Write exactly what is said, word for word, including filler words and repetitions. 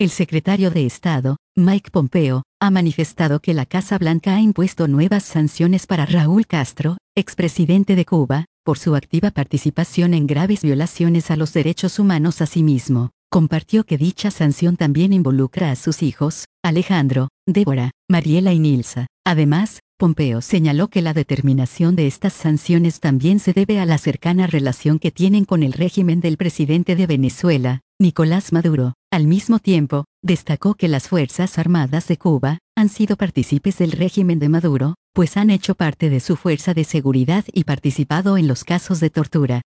El secretario de Estado, Mike Pompeo, ha manifestado que la Casa Blanca ha impuesto nuevas sanciones para Raúl Castro, expresidente de Cuba, por su activa participación en graves violaciones a los derechos humanos. Asimismo, compartió que dicha sanción también involucra a sus hijos, Alejandro, Débora, Mariela y Nilsa. Además, Pompeo señaló que la determinación de estas sanciones también se debe a la cercana relación que tienen con el régimen del presidente de Venezuela, Nicolás Maduro. Al mismo tiempo, destacó que las Fuerzas Armadas de Cuba han sido partícipes del régimen de Maduro, pues han hecho parte de su fuerza de seguridad y participado en los casos de tortura.